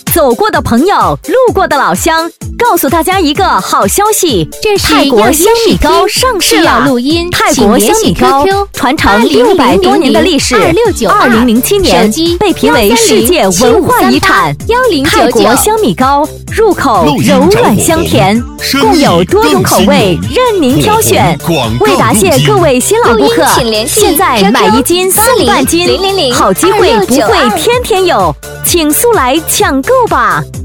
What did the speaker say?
走过的朋友，路过的老乡，告诉大家一个好消息， 这是泰国香米糕上市了。 录音， 泰国香米糕传承600多年的历史，2007年被评为世界文化遗产。泰国香米糕入口柔软香甜，共有多种口味，任您挑选。为答谢各位新老顾客，现在买1斤送半斤，好机会不会天天有，请速来抢购吧。